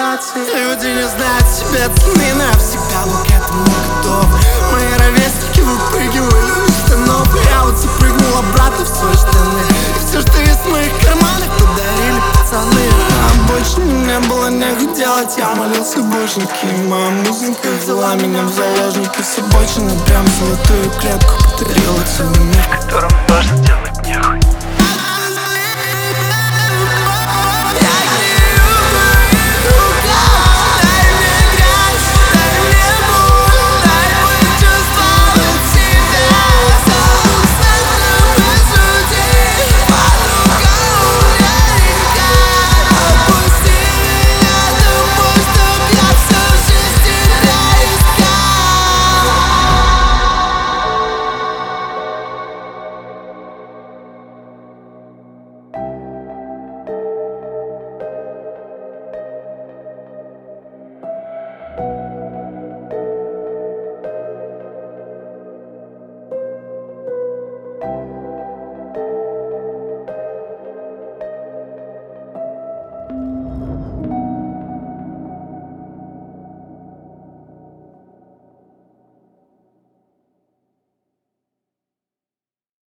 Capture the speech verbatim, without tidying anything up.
ситуации. Люди не знают себе цены, навсегда был к этому готов. Мои ровесники выпрыгивали из штанов, я вот запрыгнул обратно в свои штаны. И все, что есть в моих карманах, подарили пацаны. На обочине мне было нехуй делать, я молился боженьке, и моя музыка взяла меня в заложники. С обочины прям золотую клетку подарила целый мир, в котором тоже делать нехуй.